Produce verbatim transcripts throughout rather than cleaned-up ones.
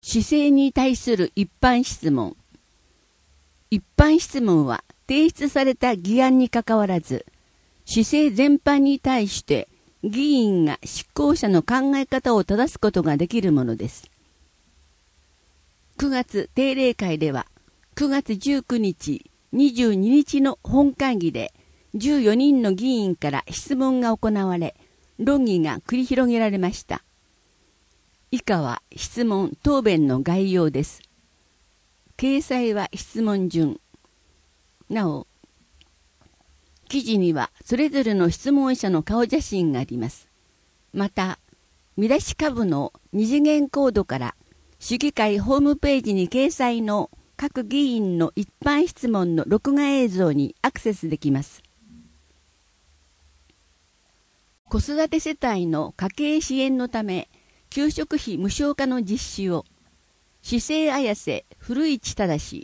市政に対する一般質問。一般質問は提出された議案にかかわらず、市政全般に対して議員が執行者の考え方を正すことができるものです。くがつ定例会では、くがつじゅうくにち、にじゅうににちの本会議でじゅうよにんの議員から質問が行われ、論議が繰り広げられました。以下は質問・答弁の概要です。掲載は質問順。なお、記事にはそれぞれの質問者の顔写真があります。また、見出し下部の二次元コードから市議会ホームページに掲載の各議員の一般質問の録画映像にアクセスできます。子育て世帯の家計支援のため、給食費無償化の実施を、市政綾瀬古市正。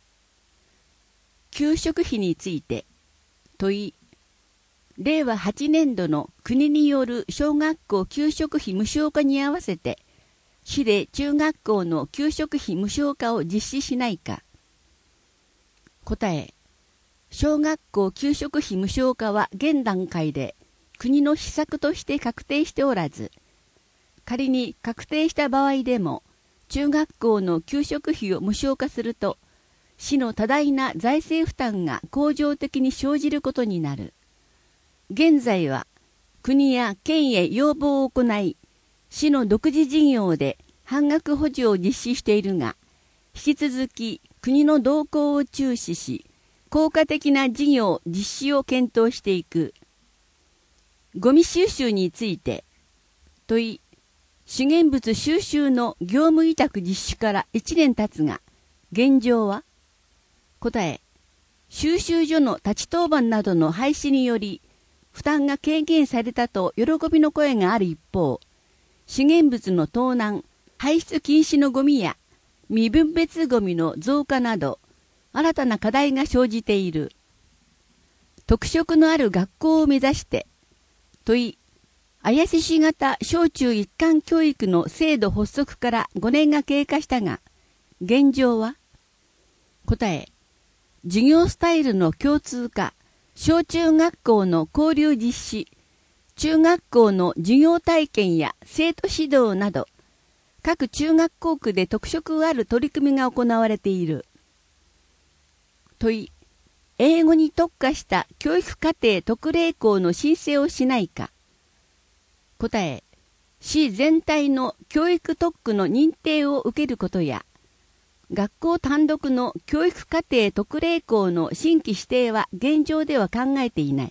給食費について、問い、れいわはちねんどの国による小学校給食費無償化に合わせて、市で中学校の給食費無償化を実施しないか。答え、小学校給食費無償化は現段階で国の施策として確定しておらず、仮に確定した場合でも、中学校の給食費を無償化すると、市の多大な財政負担が恒常的に生じることになる。現在は、国や県へ要望を行い、市の独自事業で半額補助を実施しているが、引き続き国の動向を注視し、効果的な事業実施を検討していく。ゴミ収集について、問い、資源物収集の業務委託実施からいちねん経つが、現状は？答え、収集所の立ち当番などの廃止により、負担が軽減されたと喜びの声がある一方、資源物の盗難、排出禁止のゴミや未分別ゴミの増加など、新たな課題が生じている。特色のある学校を目指して、問い、綾瀬市型小中一貫教育の制度発足からごねんが経過したが、現状は？答え、授業スタイルの共通化、小中学校の交流実施、中学校の授業体験や生徒指導など、各中学校区で特色ある取り組みが行われている。問い、英語に特化した教育課程特例校の申請をしないか。答え、市全体の教育特区の認定を受けることや、学校単独の教育課程特例校の新規指定は現状では考えていない。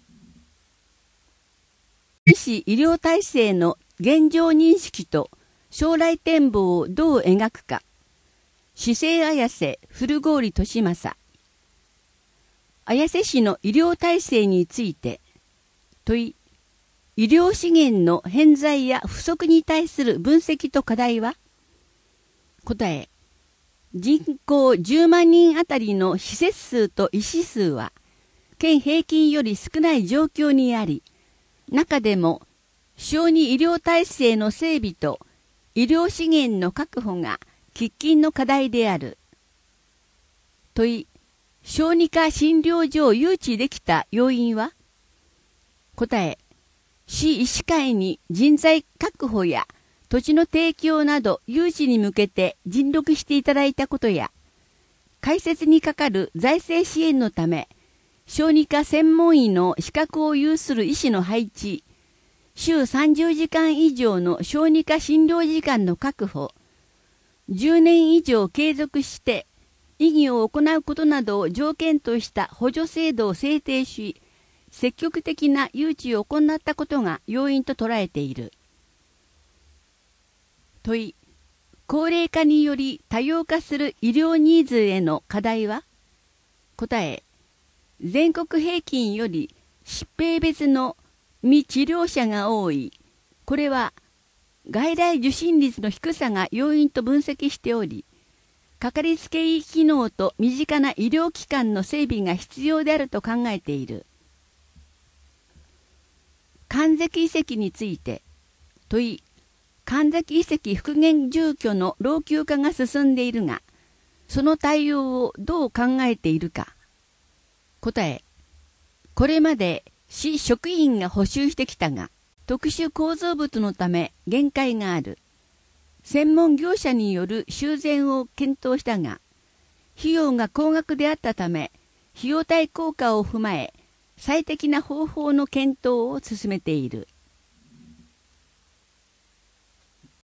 市医療体制の現状認識と将来展望をどう描くか。市政綾瀬古郡利正。綾瀬市の医療体制について、問い、医療資源の偏在や不足に対する分析と課題は？答え、人口じゅうまんにんあたりの施設数と医師数は、県平均より少ない状況にあり、中でも、小児医療体制の整備と医療資源の確保が喫緊の課題である。問い、小児科診療所を誘致できた要因は？答え、市医師会に人材確保や土地の提供など誘致に向けて尽力していただいたことや、開設にかかる財政支援のため、小児科専門医の資格を有する医師の配置、週さんじゅうじかん以上の小児科診療時間の確保、じゅうねん以上継続して医業を行うことなどを条件とした補助制度を制定し、積極的な誘致を行ったことが要因と捉えている。問い、高齢化により多様化する医療ニーズへの課題は？答え、全国平均より疾病別の未治療者が多い。これは外来受診率の低さが要因と分析しており、かかりつけ医機能と身近な医療機関の整備が必要であると考えている。関脊移籍について、問い、 神崎遺跡復元住居の老朽化が進んでいるが、その対応をどう考えているか。答え。これまで市職員が補修してきたが、特殊構造物のため限界がある。専門業者による修繕を検討したが、費用が高額であったため、費用対効果を踏まえ、最適な方法の検討を進めている。